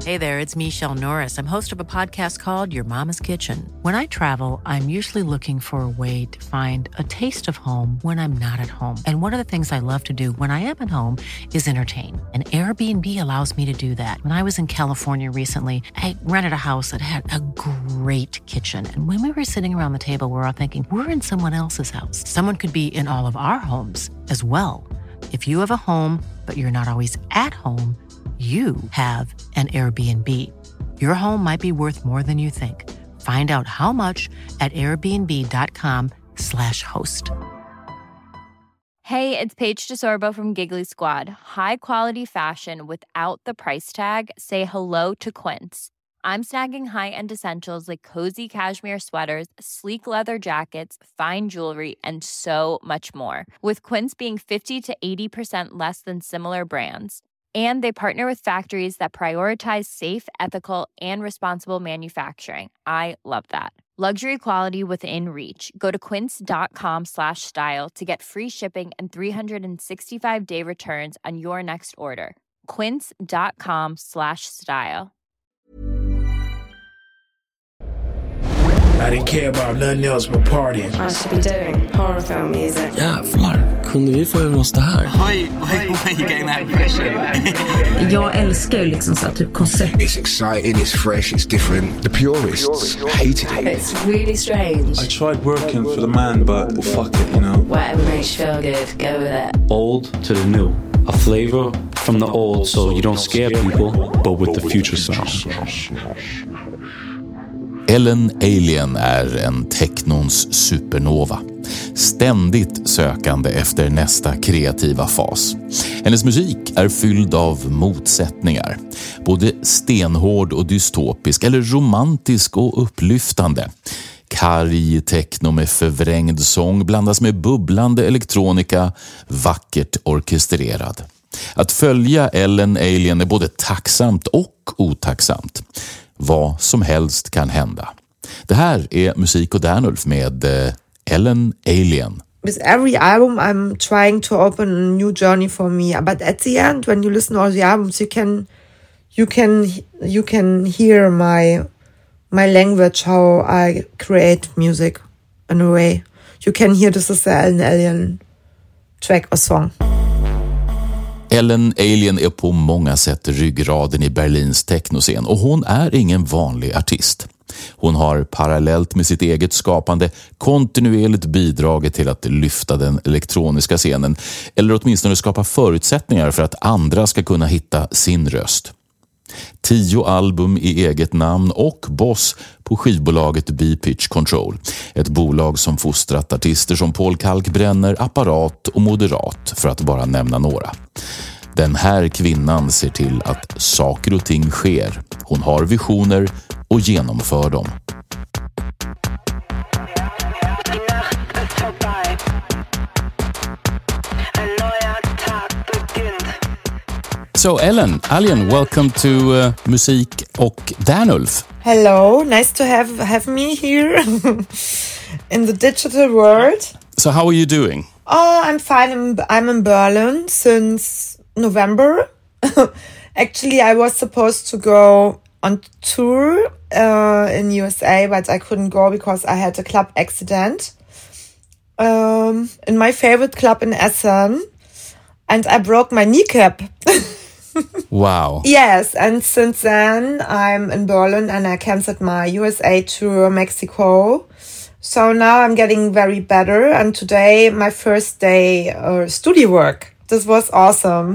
Hey there, it's Michelle Norris. I'm host of a podcast called Your Mama's Kitchen. When I travel, I'm usually looking for a way to find a taste of home when I'm not at home. And one of the things I love to do when I am at home is entertain. And Airbnb allows me to do that. When I was in California recently, I rented a house that had a great kitchen. And when we were sitting around the table, we were all thinking, we're in someone else's house. Someone could be in all of our homes as well. If you have a home, but you're not always at home, you have an Airbnb. Your home might be worth more than you think. Find out how much at airbnb.com/host. Hey, it's Paige DeSorbo from Giggly Squad. High quality fashion without the price tag. Say hello to Quince. I'm snagging high-end essentials like cozy cashmere sweaters, sleek leather jackets, fine jewelry, and so much more. With Quince being 50 to 80% less than similar brands. And they partner with factories that prioritize safe, ethical, and responsible manufacturing. I love that. Luxury quality within reach. Go to quince.com/style to get free shipping and 365-day returns on your next order. Quince.com/style. I didn't care about nothing else but partying. I should be doing horror film music. Jävlar, kunde vi få över oss det här? Why you getting that impression? Jag älskar ju liksom så här typ koncept. It's exciting, it's fresh, it's different. The purists hated it. It's really strange. I tried working for the man, but fuck it, you know. Whatever makes you feel good, go with it. Old to the new. A flavor from the old so you don't scare people, but with the future sound. Ellen Alien är en technons supernova. Ständigt sökande efter nästa kreativa fas. Hennes musik är fylld av motsättningar. Både stenhård och dystopisk eller romantisk och upplyftande. Karg techno med förvrängd sång blandas med bubblande elektronika, vackert orkestrerad. Att följa Ellen Alien är både tacksamt och otacksamt. Vad som helst kan hända. Det här är Musik och Dernulf med Ellen Alien. With every album I'm trying to open a new journey for me, but at the end when you listen to all the albums you can hear my language, how I create music in a way. You can hear this is the Ellen Alien track or song. Ellen Alien är på många sätt ryggraden i Berlins technoscen och hon är ingen vanlig artist. Hon har parallellt med sitt eget skapande kontinuerligt bidragit till att lyfta den elektroniska scenen eller åtminstone skapa förutsättningar för att andra ska kunna hitta sin röst. 10 album i eget namn och boss på skivbolaget B-Pitch Control. Ett bolag som fostrat artister som Paul Kalkbrenner, Apparat och Moderat, för att bara nämna några. Den här kvinnan ser till att saker och ting sker. Hon har visioner och genomför dem. So Ellen, Alien, welcome to Musik och Dernulf. Hello, nice to have me here in the digital world. So how are you doing? Oh, I'm fine. I'm in Berlin since November. Actually, I was supposed to go on tour in USA, but I couldn't go because I had a club accident in my favorite club in Essen, and I broke my kneecap. Wow. Yes, and since then I'm in Berlin and I canceled my USA tour, Mexico. So now I'm getting very better, and today my first day studio work. This was awesome.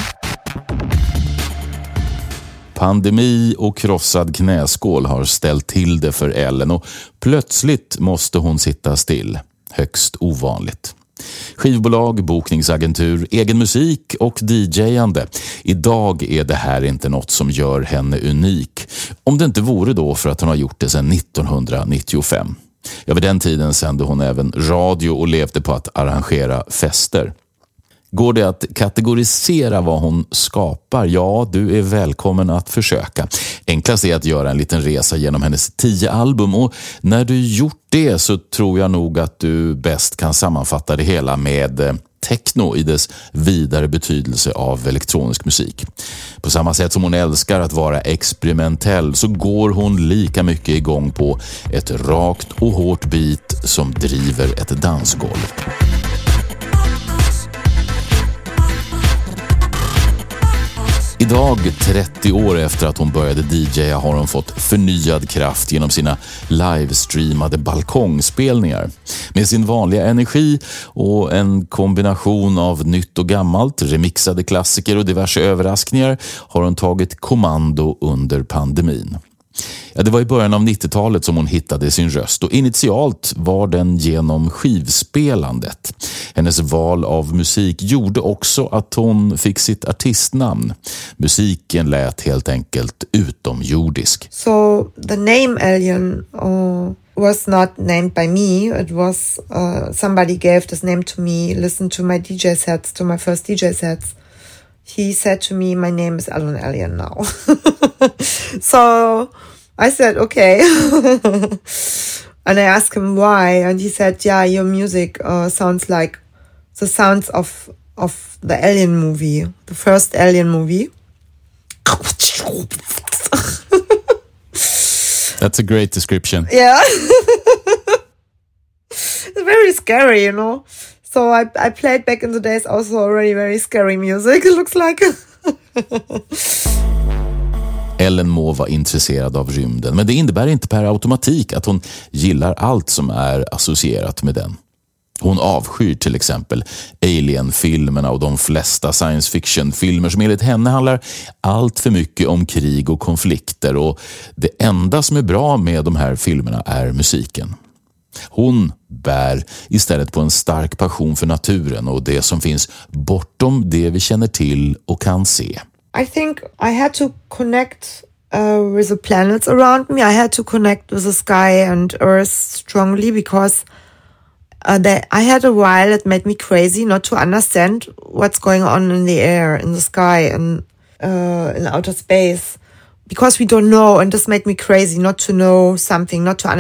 Pandemi och krossad knäskål har ställt till det för Ellen och plötsligt måste hon sitta still. Högst ovanligt. Skivbolag, bokningsagentur, egen musik och DJande. Idag är det här inte något som gör henne unik. Om det inte vore då för att hon har gjort det sedan 1995. Ja, vid den tiden sände hon även radio och levde på att arrangera fester. Går det att kategorisera vad hon skapar? Ja, du är välkommen att försöka. Enklast är att göra en liten resa genom hennes 10 album, och när du gjort det så tror jag nog att du bäst kan sammanfatta det hela med techno i dess vidare betydelse av elektronisk musik. På samma sätt som hon älskar att vara experimentell så går hon lika mycket igång på ett rakt och hårt beat som driver ett dansgolv. Idag, 30 år efter att hon började DJa, har hon fått förnyad kraft genom sina livestreamade balkongspelningar. Med sin vanliga energi och en kombination av nytt och gammalt, remixade klassiker och diverse överraskningar har hon tagit kommando under pandemin. Ja, det var i början av 90-talet som hon hittade sin röst och initialt var den genom skivspelandet. Hennes val av musik gjorde också att hon fick sitt artistnamn. Musiken lät helt enkelt utomjordisk. So the name Alien was not named by me. It was somebody gave this name to me, listened to my DJ sets, to my first DJ sets. He said to me, my name is Alan Alien now. So I said, okay. And I asked him why. And he said, yeah, your music sounds like the sounds of the Alien movie, the first Alien movie. That's a great description. Yeah. It's very scary, you know. So I played back in the days also already very scary music, it looks like. Ellen må vara intresserad av rymden, men det innebär inte per automatik att hon gillar allt som är associerat med den. Hon avskyr till exempel Alien-filmerna och de flesta science fiction-filmer som enligt henne handlar allt för mycket om krig och konflikter, och det enda som är bra med de här filmerna är musiken. Hon bär istället på en stark passion för naturen och det som finns bortom det vi känner till och kan se. I think I had to connect with the planets around me. I had to connect with the sky and earth strongly because I had a while that made me crazy not to understand what's going on in the air, in the sky, and in outer space, because we don't know, and this made me crazy not to know something.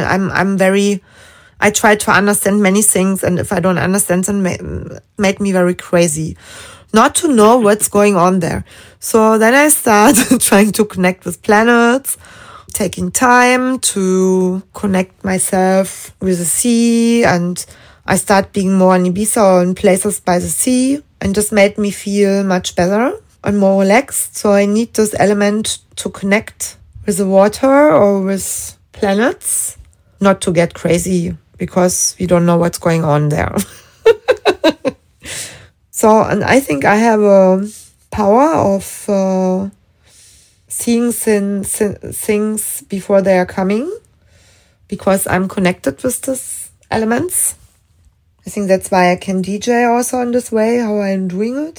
I try to understand many things, and if I don't understand them, made me very crazy. Not to know what's going on there. So then I started trying to connect with planets, taking time to connect myself with the sea, and I started being more in Ibiza or in places by the sea, and this made me feel much better and more relaxed. So I need this element to connect with the water or with planets, not to get crazy because we don't know what's going on there. So, and I think I have a power of seeing things before they are coming, because I'm connected with these elements. I think that's why I can DJ also in this way, how I'm doing it.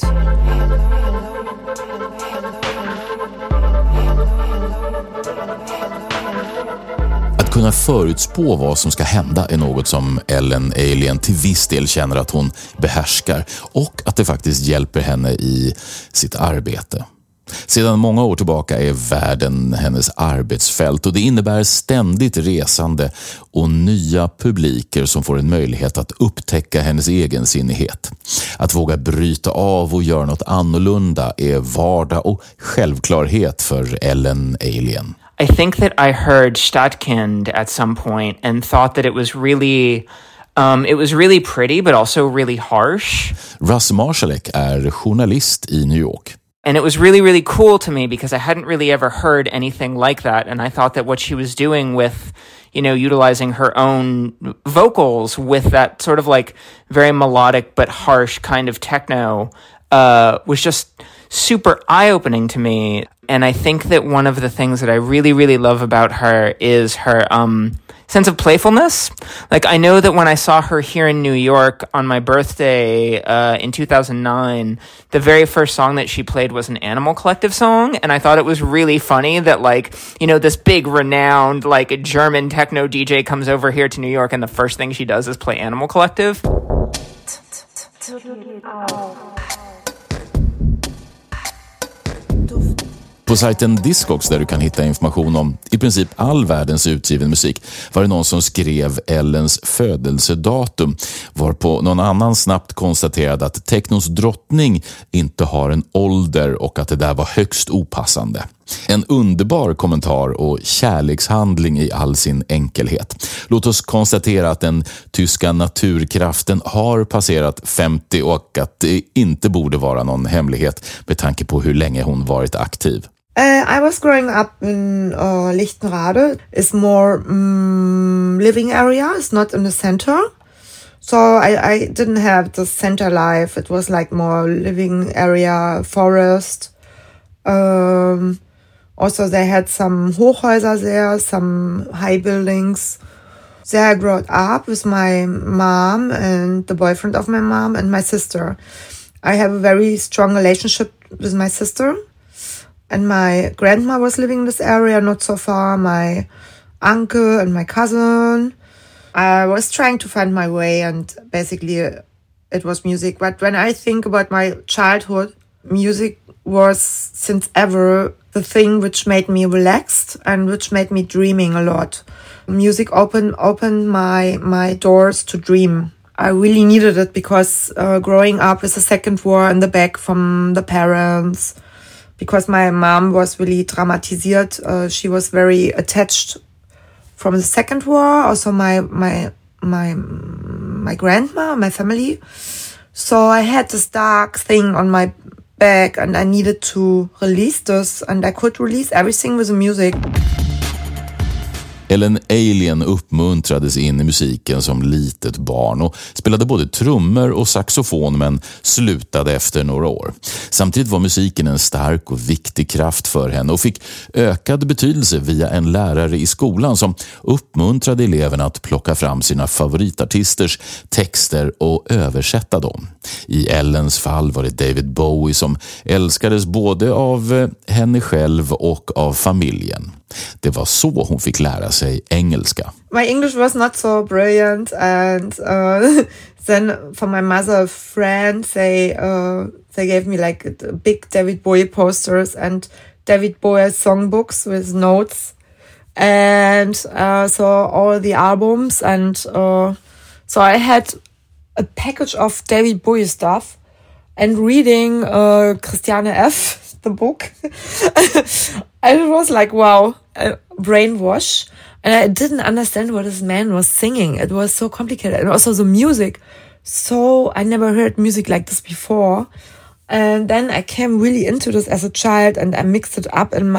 Att kunna förutspå vad som ska hända är något som Ellen Alien till viss del känner att hon behärskar, och att det faktiskt hjälper henne i sitt arbete. Sedan många år tillbaka är världen hennes arbetsfält, och det innebär ständigt resande och nya publiker som får en möjlighet att upptäcka hennes egensinnighet. Att våga bryta av och göra något annorlunda är vardag och självklarhet för Ellen Alien. I think that I heard Stadtkind at some point and thought that it was really pretty but also really harsh. Russ Marszalek är journalist i New York. And it was really, really cool to me because I hadn't really ever heard anything like that. And I thought that what she was doing with, utilizing her own vocals with that sort of like very melodic but harsh kind of techno was just super eye-opening to me. And I think that one of the things that I really, really love about her is her sense of playfulness. Like, I know that when I saw her here in New York on my birthday in 2009, the very first song that she played was an Animal Collective song, and I thought it was really funny that, this big, renowned, German techno DJ comes over here to New York, and the first thing she does is play Animal Collective. På sajten Discogs, där du kan hitta information om i princip all världens utgiven musik, var det någon som skrev Ellens födelsedatum, varpå någon annan snabbt konstaterade att technos drottning inte har en ålder och att det där var högst opassande. En underbar kommentar och kärlekshandling i all sin enkelhet. Låt oss konstatera att den tyska naturkraften har passerat 50 och att det inte borde vara någon hemlighet med tanke på hur länge hon varit aktiv. I was growing up in Lichtenrade. It's more living area. It's not in the center. So I didn't have the center life. It was like more living area, forest. Also they had some Hochhäuser there, some high buildings. There I grew up with my mom and the boyfriend of my mom and my sister. I have a very strong relationship with my sister. And my grandma was living in this area, not so far. My uncle and my cousin. I was trying to find my way, and basically it was music. But when I think about my childhood, music was since ever the thing which made me relaxed and which made me dreaming a lot. Music opened my doors to dream. I really needed it because growing up with the second war in the back from the parents, because my mom was really dramatisiert. She was very attached from the second war. Also my grandma, my family. So I had this dark thing on my back and I needed to release this, and I could release everything with the music. Ellen Allien uppmuntrades in i musiken som litet barn och spelade både trummor och saxofon, men slutade efter några år. Samtidigt var musiken en stark och viktig kraft för henne och fick ökad betydelse via en lärare i skolan som uppmuntrade eleverna att plocka fram sina favoritartisters texter och översätta dem. I Ellens fall var det David Bowie som älskades både av henne själv och av familjen. Det var så hon fick lära sig engelska. My English was not so brilliant, and then for my mother friends, they gave me like big David Bowie posters and David Bowie songbooks with notes, and so all the albums, and so I had a package of David Bowie stuff and reading Christiane F., the book. And it was like, wow, brainwash. And I didn't understand what this man was singing. It was so complicated. And also the music. So I never heard music like this before. And then I came really into this as a child, and I mixed it up in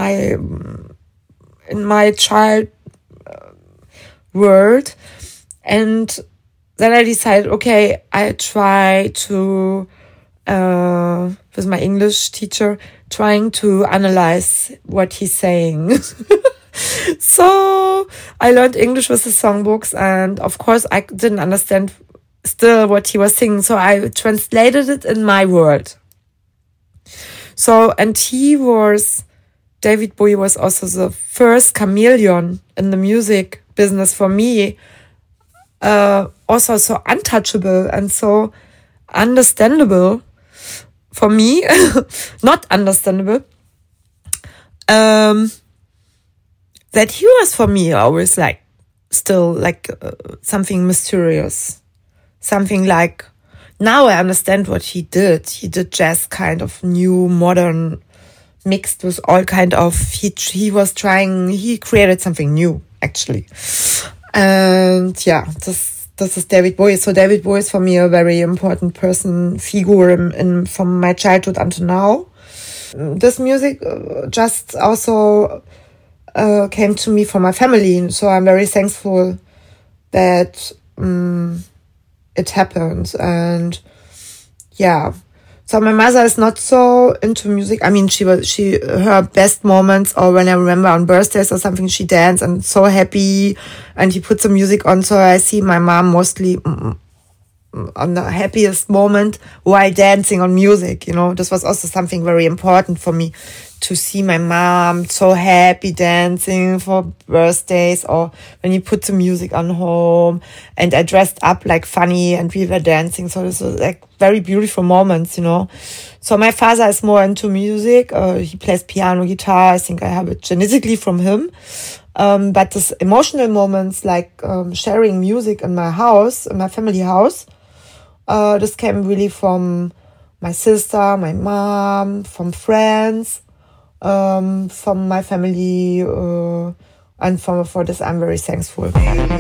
my child world. And then I decided, okay, I try to, with my English teacher, trying to analyze what he's saying. So I learned English with the songbooks, and of course I didn't understand still what he was singing, so I translated it in my world. So, and David Bowie was also the first chameleon in the music business for me. Also so untouchable and so understandable for me. Not understandable. That he was for me always like, still like something mysterious. Something like, now I understand what he did. He did jazz kind of new, modern, mixed with all kind of, he created something new, actually. And yeah, this is David Bowie. So David Bowie is for me a very important figure from my childhood until now. This music just also came to me from my family. So I'm very thankful that it happened. And yeah, so my mother is not so into music. I mean, her best moments, or when I remember on birthdays or something, she danced and so happy, and he put some music on. So I see my mom mostly on the happiest moment while dancing on music. This was also something very important for me, to see my mom so happy dancing for birthdays, or when you put the music on home, and I dressed up like funny and we were dancing. So this was like very beautiful moments, So my father is more into music. He plays piano, guitar. I think I have it genetically from him. But this emotional moments, like sharing music in my house, in my family house, this came really from my sister, my mom, from friends, from my family, and for this I'm very thankful.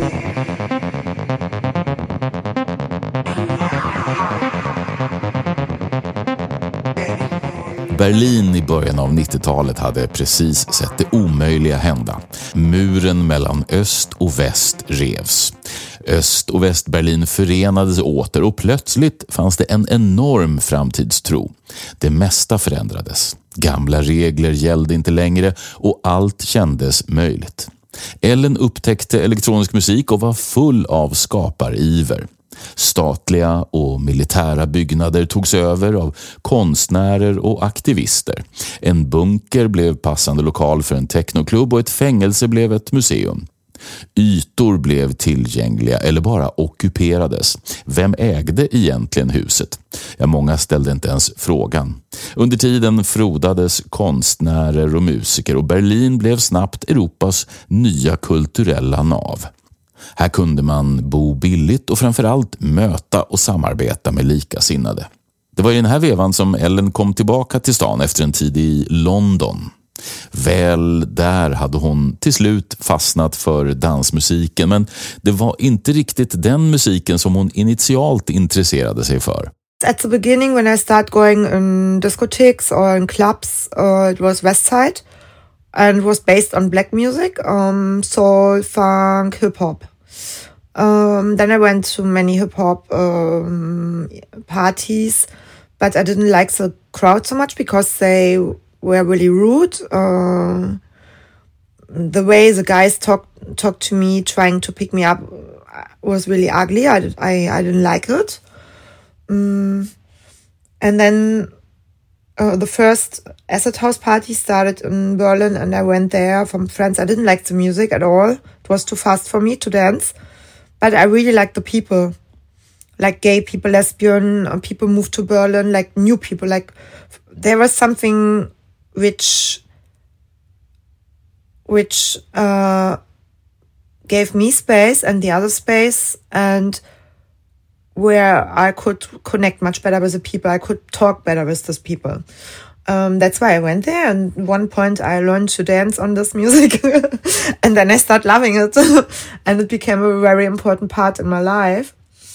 Berlin i början av 90-talet hade precis sett det omöjliga hända. Muren mellan öst och väst revs. Öst- och Västberlin förenades åter och plötsligt fanns det en enorm framtidstro. Det mesta förändrades. Gamla regler gällde inte längre och allt kändes möjligt. Ellen upptäckte elektronisk musik och var full av skapariver. Statliga och militära byggnader togs över av konstnärer och aktivister. En bunker blev passande lokal för en technoklubb och ett fängelse blev ett museum. Ytor blev tillgängliga eller bara ockuperades. Vem ägde egentligen huset? Många ställde inte ens frågan. Under tiden frodades konstnärer och musiker och Berlin blev snabbt Europas nya kulturella nav. Här kunde man bo billigt och framförallt möta och samarbeta med likasinnade. Det var i den här vevan som Ellen kom tillbaka till stan efter en tid i London. Väl där hade hon till slut fastnat för dansmusiken, men det var inte riktigt den musiken som hon initialt intresserade sig för. At the beginning, when I started going in discotheques or in clubs, it was West Side and was based on black music, soul, funk, hip-hop. Then I went to many hip-hop parties, but I didn't like the crowd so much because they were really rude. The way the guys talked to me, trying to pick me up, was really ugly. I didn't like it. And then the first acid house party started in Berlin, and I went there from friends. I didn't like the music at all. It was too fast for me to dance. But I really liked the people, like gay people, lesbian people moved to Berlin, like new people. Like there was something which gave me space and the other space, and where I could connect much better with the people. I could talk better with those people. That's why I went there, and at one point I learned to dance on this music and then I started loving it and it became a very important part in my life.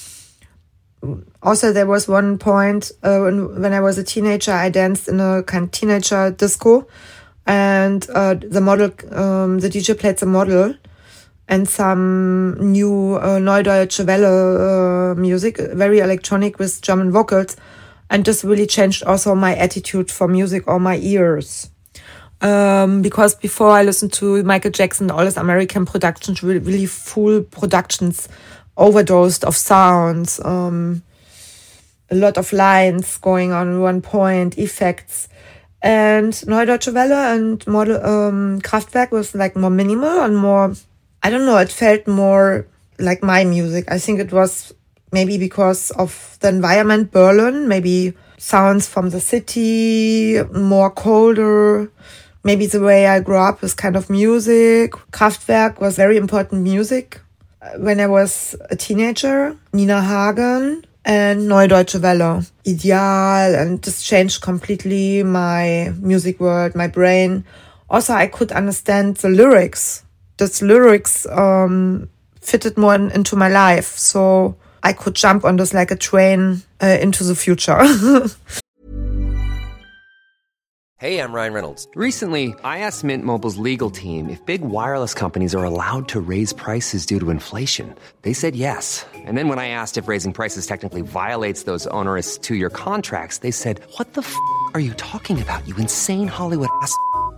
Also, there was one point when I was a teenager, I danced in a kind of teenager disco, and the DJ played the model and some new Neue Deutsche Welle music, very electronic with German vocals. And this really changed also my attitude for music or my ears. Because before I listened to Michael Jackson, all these American productions, really full productions, overdosed of sounds, a lot of lines going on at one point, effects. And Neue Deutsche Welle and Kraftwerk was like more minimal and more, I don't know, it felt more like my music. I think it was maybe because of the environment, Berlin, maybe sounds from the city, more colder, maybe the way I grew up with kind of music. Kraftwerk was very important music. When I was a teenager, Nina Hagen and Neue Deutsche Welle, Ideal, and this changed completely my music world, my brain. Also, I could understand the lyrics. These lyrics fitted more into my life, so I could jump on this like a train into the future. Hey, I'm Ryan Reynolds. Recently, I asked Mint Mobile's legal team if big wireless companies are allowed to raise prices due to inflation. They said yes. And then when I asked if raising prices technically violates those onerous 2-year contracts, they said, "What the f*** are you talking about, you insane Hollywood ass f-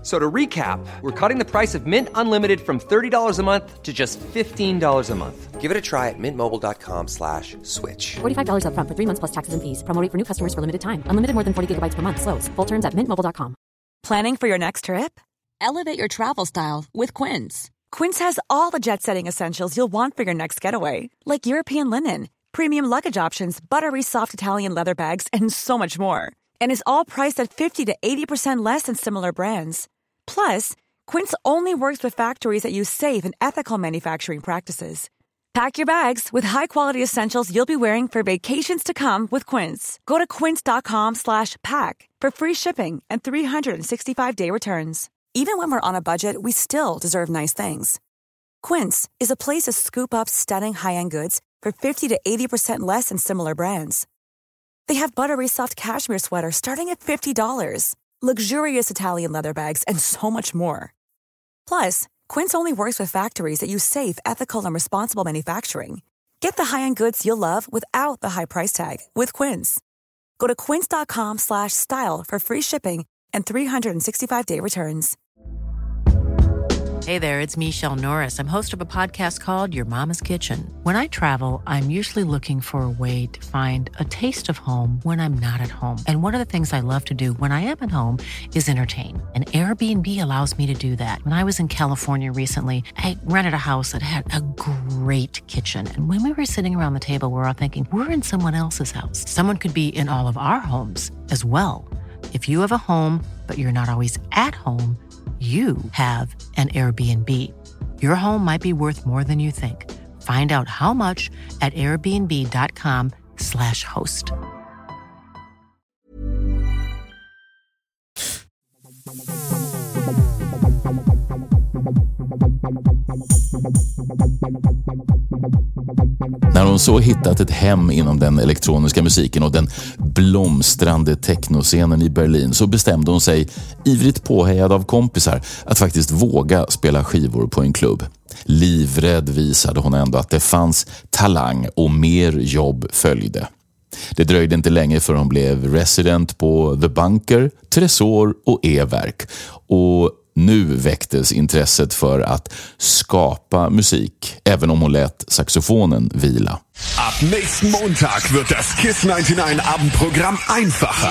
So to recap, we're cutting the price of Mint Unlimited from $30 a month to just $15 a month. Give it a try at mintmobile.com/switch. $45 up front for 3 months plus taxes and fees. Promo rate for new customers for limited time. Unlimited more than 40 gigabytes per month. Slows full terms at mintmobile.com. Planning for your next trip? Elevate your travel style with Quince. Quince has all the jet-setting essentials you'll want for your next getaway, like European linen, premium luggage options, buttery soft Italian leather bags, and so much more. And is all priced at 50 to 80% less than similar brands. Plus, Quince only works with factories that use safe and ethical manufacturing practices. Pack your bags with high-quality essentials you'll be wearing for vacations to come with Quince. Go to quince.com/pack for free shipping and 365-day returns. Even when we're on a budget, we still deserve nice things. Quince is a place to scoop up stunning high-end goods for 50 to 80% less than similar brands. They have buttery soft cashmere sweaters starting at $50, luxurious Italian leather bags, and so much more. Plus, Quince only works with factories that use safe, ethical, and responsible manufacturing. Get the high-end goods you'll love without the high price tag with Quince. Go to quince.com/style for free shipping and 365-day returns. Hey there, it's Michelle Norris. I'm host of a podcast called Your Mama's Kitchen. When I travel, I'm usually looking for a way to find a taste of home when I'm not at home. And one of the things I love to do when I am at home is entertain. And Airbnb allows me to do that. When I was in California recently, I rented a house that had a great kitchen. And when we were sitting around the table, we were all thinking, we're in someone else's house. Someone could be in all of our homes as well. If you have a home, but you're not always at home, you have an Airbnb. Your home might be worth more than you think. Find out how much at airbnb.com/host. När hon så hittat ett hem inom den elektroniska musiken och den blomstrande technoscenen i Berlin så bestämde hon sig, ivrigt påhejad av kompisar, att faktiskt våga spela skivor på en klubb. Livrädd visade hon ändå att det fanns talang och mer jobb följde. Det dröjde inte länge för hon blev resident på The Bunker, Tresor och E-verk. Och nu väcktes intresset för att skapa musik, även om hon lät saxofonen vila. Ab nächsten Montag wird das Kiss 99 Abendprogramm einfacher.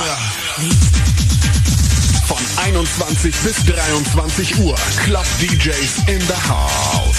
Von 21 bis 23 Uhr. Club DJs in the house.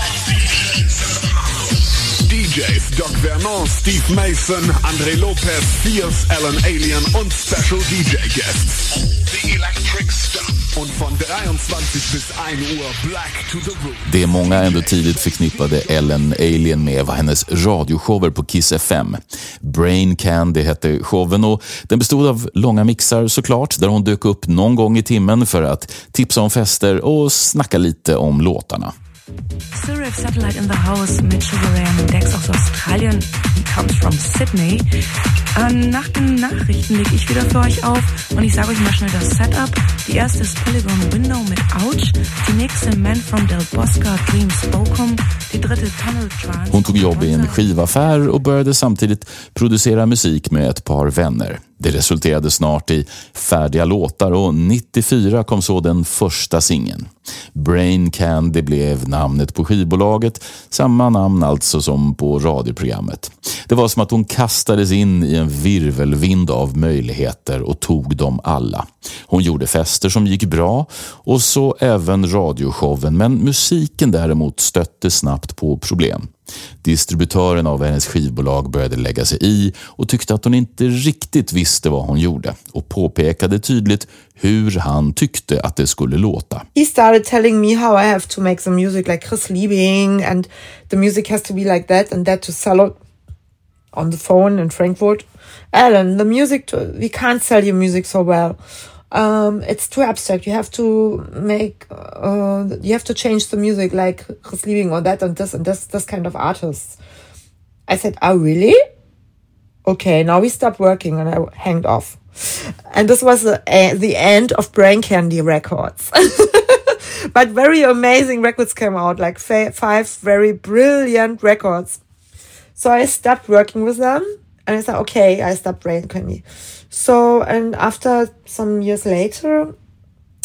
DJs Doc Vernon, Steve Mason, André Lopez, Fierce, Alan Alien und Special DJ Guests. The Electric Stuff. Und von 23 bis 1 Uhr Black to the Room. Det många ändå tidigt förknippade Ellen Alien med var hennes radioshower på Kiss FM. Brain Candy hette showen och den bestod av långa mixar såklart, där hon dök upp någon gång i timmen för att tipsa om fester och snacka lite om låtarna. Surf Satellite in the house, Mitchell Graham, Dex aus Australien, he comes from Sydney. Nach den Nachrichten lege ich wieder für euch auf und ich sage euch mal schnell das Setup. Die erste ist Polygon Window mit Ouch, die nächste Man from Del Bosca, Dreams Bocum, die dritte Tunnel Trance. Hon tog jobb i en skivaffär och började samtidigt producera musik med ett par vänner. Det resulterade snart i färdiga låtar och 94 kom så den första singeln. Brain Candy blev namnet på skivbolaget, samma namn alltså som på radioprogrammet. Det var som att hon kastades in i en virvelvind av möjligheter och tog dem alla. Hon gjorde fester som gick bra och så även radioshowen, men musiken däremot stötte snabbt på problem. Distributören av hennes skivbolag började lägga sig i och tyckte att hon inte riktigt visste vad hon gjorde och påpekade tydligt hur han tyckte att det skulle låta. He started telling me how I have to make some music like Chris Liebing and the music has to be like that and that to sell it on the phone in Frankfurt. Alan, the music, we can't sell your music so well. It's too abstract. You have to make, you have to change the music like Chris Liebing or that and this kind of artists. I said, oh really? Okay, now we stopped working and I hanged off. And this was the end of Brain Candy Records. But very amazing records came out, like 5 very brilliant records. So I stopped working with them and I said, okay, I stopped Brain Candy. So, and after some years later,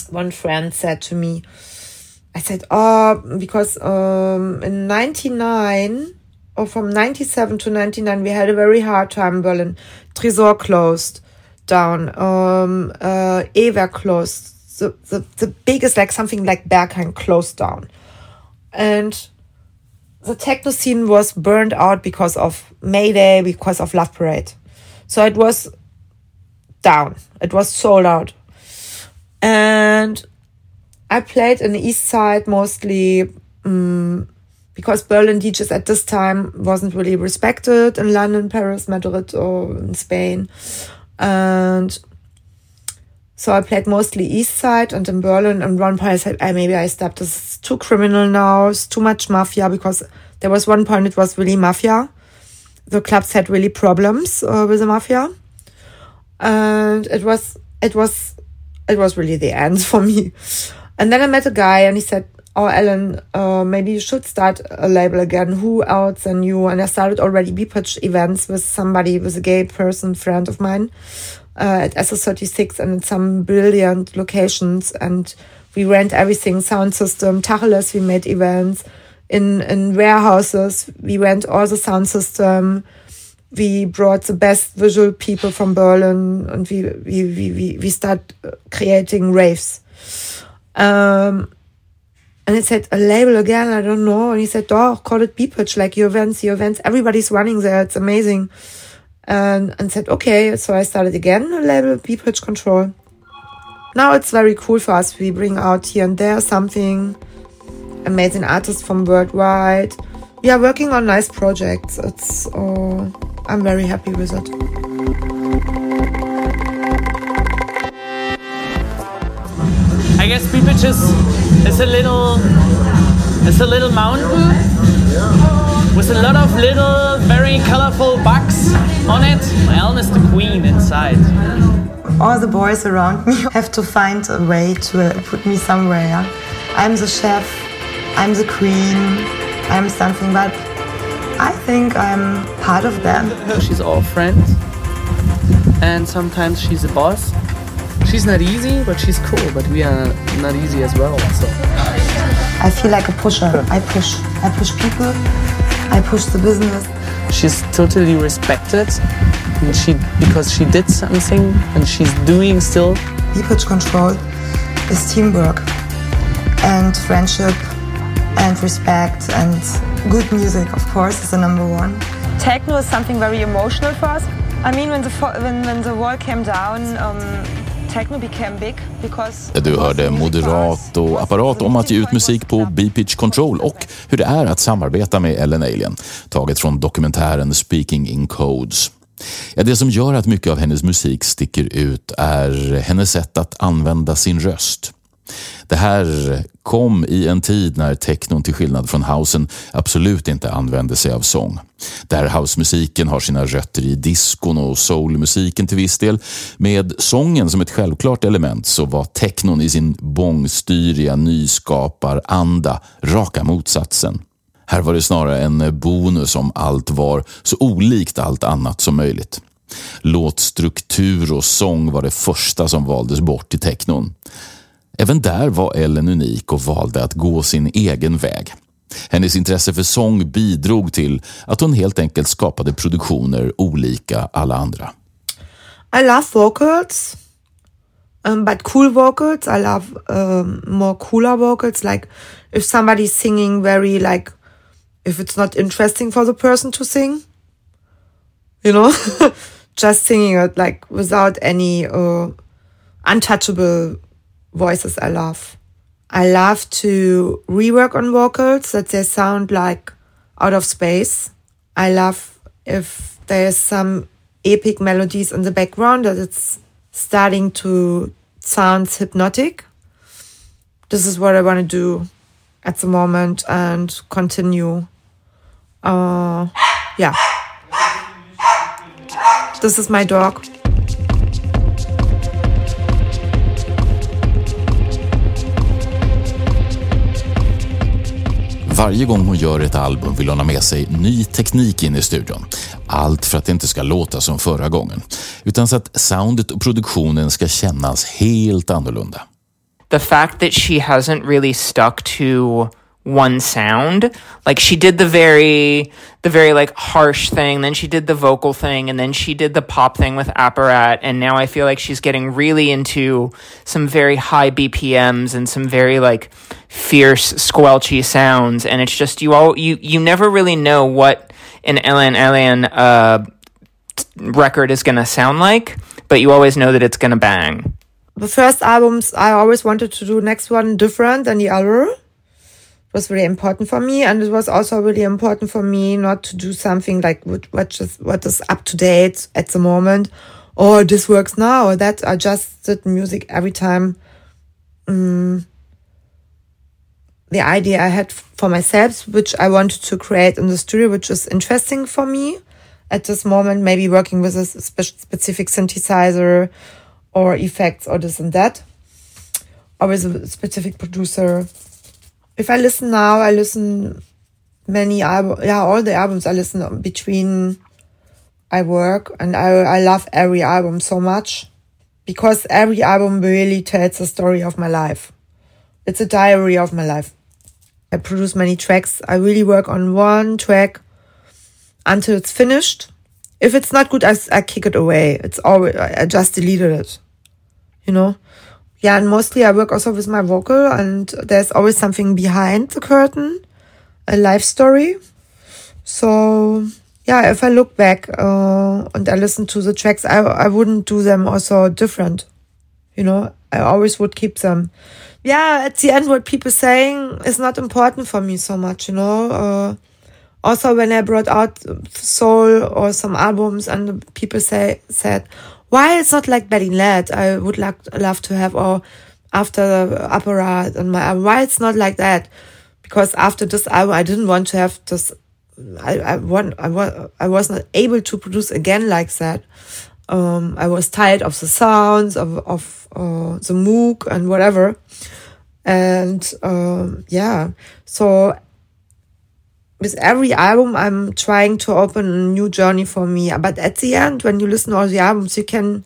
one friend said to me, I said, because in 99 or from 97 to 99, we had a very hard time in Berlin. Tresor closed down. Ewer closed. The biggest, like something like Berghain closed down. And the techno scene was burned out because of Mayday, because of Love Parade. So it was down. It was sold out. And I played in the East Side mostly because Berlin DJs at this time wasn't really respected in London, Paris, Madrid, or in Spain. And so I played mostly East Side and in Berlin. And one point I said, maybe I stopped. This is too criminal now. It's too much mafia, because there was one point it was really mafia. The clubs had really problems with the mafia. And it was really the end for me. And then I met a guy and he said, Ellen, maybe you should start a label again. Who else than you? And I started already B-Pitch events with somebody, with a gay person, friend of mine, at SS36 and in some brilliant locations. And we rent everything, sound system, Tacheles, we made events. In warehouses, we rent all the sound system. We brought the best visual people from Berlin and we start creating raves. And he said, a label again, I don't know. And he said, call it B-Pitch, like your events, everybody's running there, it's amazing. And said, okay, so I started again, a label, B-Pitch Control. Now it's very cool for us. We bring out here and there something, amazing artists from worldwide. We are working on nice projects. I'm very happy with it. I guess B-Pitch is a little mountain with a lot of little, very colorful bugs on it. Ellen is the queen inside. All the boys around me have to find a way to put me somewhere. I'm the chef, I'm the queen, I'm something, but I think I'm part of them. She's our friend, and sometimes she's a boss. She's not easy, but she's cool, but we are not easy as well. So I feel like a pusher. I push people, I push the business. She's totally respected, and because she did something and she's doing still. B-Pitch Control is teamwork and friendship and respect and good music, of course, is the number one. Techno is something very emotional for us. I mean, when the wall came down, techno became big because... Du hörde Moderat och Apparat om att ge ut musik på B-Pitch Control och hur det är att samarbeta med Ellen Alien, taget från dokumentären Speaking in Codes. Ja, det som gör att mycket av hennes musik sticker ut är hennes sätt att använda sin röst. Det här kom i en tid när technon till skillnad från housen absolut inte använde sig av sång. Där housemusiken har sina rötter i diskon och soulmusiken till viss del. Med sången som ett självklart element så var technon i sin bångstyriga nyskaparanda raka motsatsen. Här var det snarare en bonus om allt var så olikt allt annat som möjligt. Låtstruktur och sång var det första som valdes bort i technon. Även där var Ellen unik och valde att gå sin egen väg. Hennes intresse för sång bidrog till att hon helt enkelt skapade produktioner olika alla andra. I love vocals, but cool vocals. I love more cooler vocals. Like if somebody's singing very like, if it's not interesting for the person to sing, you know, just singing it like without any untouchable voices. I love to rework on vocals that they sound like out of space. I love if there's some epic melodies in the background that it's starting to sound hypnotic. This is what I want to do at the moment and continue. Yeah. This is my dog. Varje gång hon gör ett album vill hon ha med sig ny teknik in i studion. Allt för att det inte ska låta som förra gången, utan så att soundet och produktionen ska kännas helt annorlunda. the fact that she hasn't really stuck to one sound. Like, she did the very like harsh thing, then she did the vocal thing, and then she did the pop thing with Apparat, and now I feel like she's getting really into some very high BPMs and some very like fierce squelchy sounds, and it's just you never really know what an Alien record is gonna sound like, but you always know that it's gonna bang. The first albums, I always wanted to do next one different than the other. Was very important for me, and it was also really important for me not to do something like what is up to date at the moment, or this works now, or that. I just did music every time. The idea I had for myself, which I wanted to create in the studio, which is interesting for me at this moment, maybe working with a specific synthesizer or effects or this and that, or with a specific producer. If I listen now, I listen many albums. Yeah, all the albums I listen between I work, and I love every album so much because every album really tells the story of my life. It's a diary of my life. I produce many tracks. I really work on one track until it's finished. If it's not good, I kick it away. I just deleted it, you know. Yeah, and mostly I work also with my vocal, and there's always something behind the curtain, a life story. So, yeah, if I look back and I listen to the tracks, I wouldn't do them also different, you know. I always would keep them. Yeah, at the end, what people saying is not important for me so much, you know. Also, when I brought out Soul or some albums, and people said, why it's not like Berlin Led? I would love to have, or after Apparat and my album. Why it's not like that? Because after this album, I didn't want to have this. I was not able to produce again like that. I was tired of the sounds of the Moog and whatever, and yeah. So with every album, I'm trying to open a new journey for me. But at the end, when you listen to all the albums, you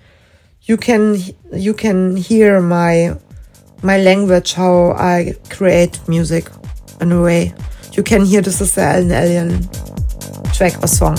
can hear my language, how I create music in a way. You can hear this is the Alien track or song.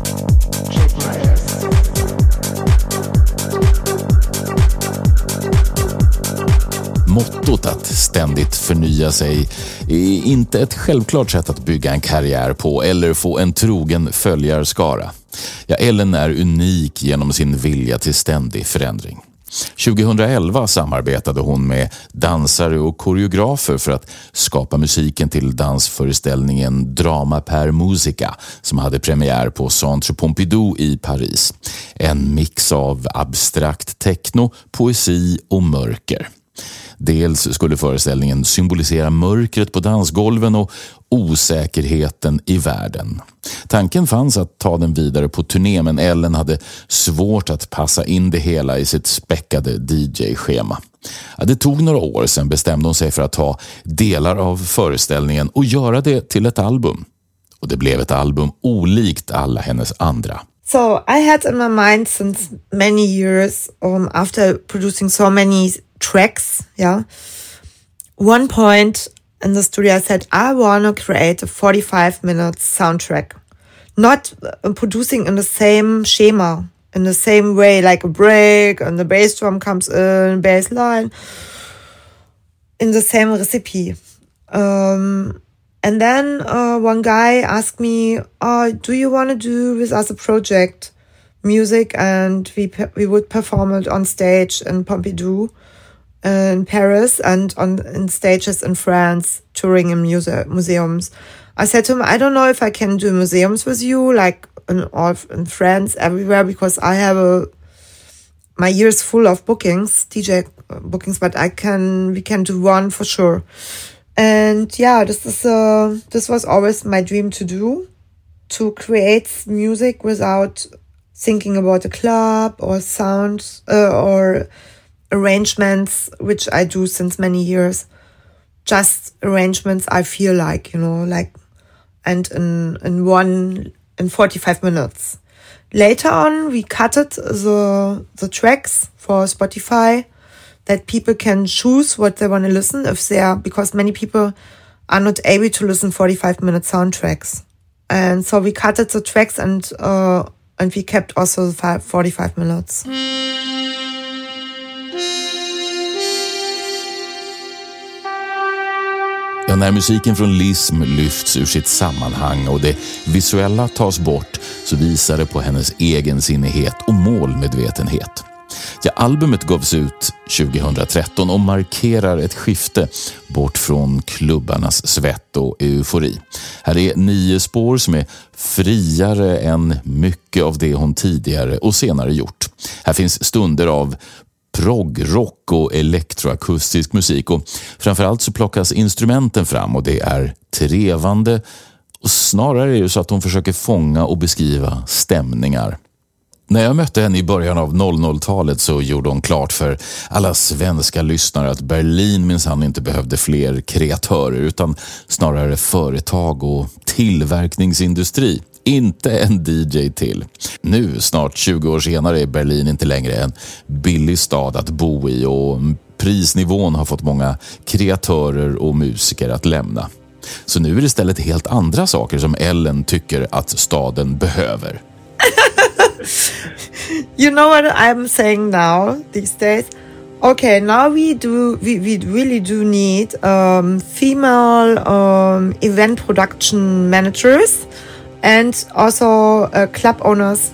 Mottot att ständigt förnya sig är inte ett självklart sätt att bygga en karriär på eller få en trogen följarskara. Ja, Ellen är unik genom sin vilja till ständig förändring. 2011 samarbetade hon med dansare och koreografer för att skapa musiken till dansföreställningen Drama per Musica som hade premiär på Centre Pompidou i Paris. En mix av abstrakt techno, poesi och mörker. Dels skulle föreställningen symbolisera mörkret på dansgolven och osäkerheten i världen. Tanken fanns att ta den vidare på turné, men Ellen hade svårt att passa in det hela i sitt späckade DJ-schema. Det tog några år, sen bestämde hon sig för att ta delar av föreställningen och göra det till ett album. Och det blev ett album olikt alla hennes andra. So I had in my mind since many years, after producing so many tracks, yeah, one point in the studio I said, I want to create a 45-minute soundtrack. Not producing in the same schema, in the same way, like a break and the bass drum comes in, bass line, in the same recipe. And then one guy asked me, do you want to do with us a project, music, and we would perform it on stage in Pompidou in Paris and in stages in France, touring in museums. I said to him, I don't know if I can do museums with you, like in France, everywhere, because I have my year's full of bookings, DJ bookings, but we can do one for sure. And yeah, this was always my dream to do, to create music without thinking about a club or sounds or arrangements, which I do since many years. Just arrangements I feel like, and in 45 minutes. Later on, we cutted the tracks for Spotify, that people can choose what they want to listen because many people are not able to listen 45-minute soundtracks. And so we cutted the tracks and we kept also the 45 minutes. Ja, när musiken från Lism lyfts ur sitt sammanhang och det visuella tas bort så visar det på hennes egensinnighet och målmedvetenhet. Ja, albumet gavs ut 2013 och markerar ett skifte bort från klubbarnas svett och eufori. Här är 9 spår som är friare än mycket av det hon tidigare och senare gjort. Här finns stunder av proggrock och elektroakustisk musik och framförallt så plockas instrumenten fram och det är trevande och snarare är det så att hon försöker fånga och beskriva stämningar. När jag mötte henne i början av 00-talet så gjorde hon klart för alla svenska lyssnare att Berlin minsann inte behövde fler kreatörer utan snarare företag och tillverkningsindustri. Inte en DJ till. Nu, snart 20 år senare, är Berlin inte längre en billig stad att bo i och prisnivån har fått många kreatörer och musiker att lämna. Så nu är det istället helt andra saker som Ellen tycker att staden behöver. You know what I'm saying now these days? Okay, now we really do need female event production managers and also club owners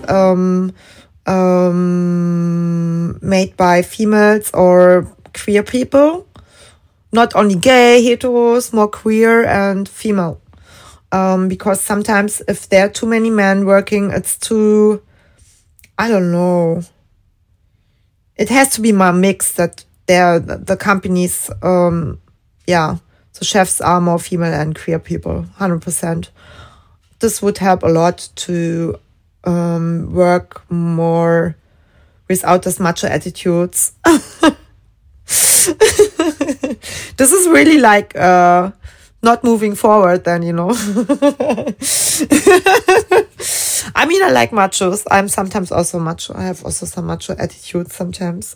made by females or queer people. Not only gay, heteros, more queer and female. Because sometimes if there are too many men working, it's too, I don't know. It has to be more mixed that the companies, the chefs are more female and queer people, 100%. This would help a lot to work more without as macho attitudes. This is really like not moving forward then, you know. I mean, I like machos. I'm sometimes also macho. I have also some macho attitudes sometimes.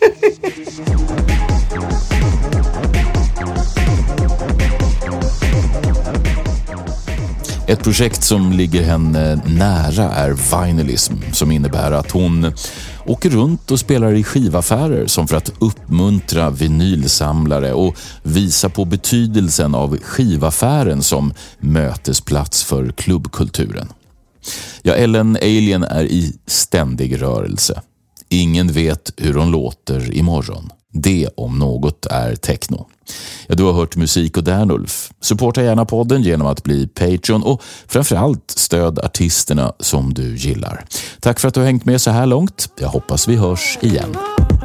Ett projekt som ligger henne nära är Vinylism, som innebär att hon åker runt och spelar i skivaffärer som för att uppmuntra vinylsamlare och visa på betydelsen av skivaffären som mötesplats för klubbkulturen. Ja, Ellen Alien är i ständig rörelse. Ingen vet hur hon låter imorgon. Det om något är techno. Ja, du har hört Musik och Dernulf. Supporta gärna podden genom att bli Patreon och framförallt stöd artisterna som du gillar. Tack för att du har hängt med så här långt. Jag hoppas vi hörs igen.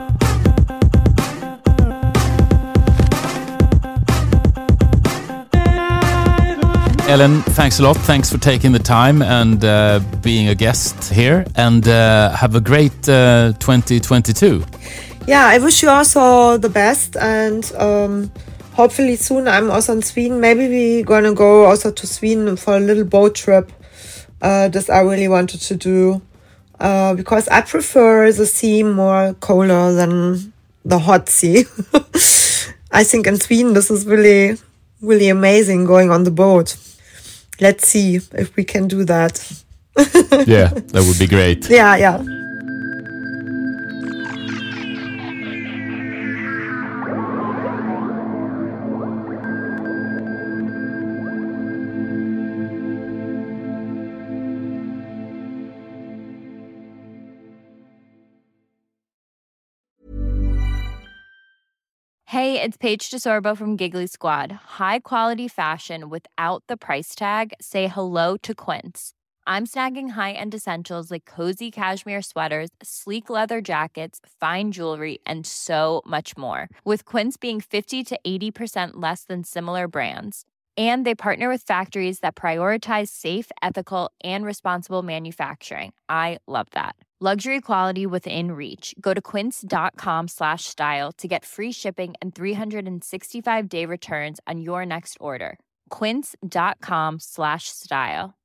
Ellen, thanks a lot. Thanks for taking the time and being a guest here. And have a great 2022. Yeah, I wish you also the best, and hopefully soon I'm also in Sweden. Maybe we're gonna go also to Sweden for a little boat trip. This I really wanted to do because I prefer the sea more colder than the hot sea. I think in Sweden this is really, really amazing going on the boat. Let's see if we can do that. Yeah, that would be great. Yeah. Hey, it's Paige DeSorbo from Giggly Squad. High quality fashion without the price tag. Say hello to Quince. I'm snagging high-end essentials like cozy cashmere sweaters, sleek leather jackets, fine jewelry, and so much more. With Quince being 50 to 80% less than similar brands. And they partner with factories that prioritize safe, ethical, and responsible manufacturing. I love that. Luxury quality within reach. Go to quince.com/style to get free shipping and 365-day returns on your next order. Quince.com/style.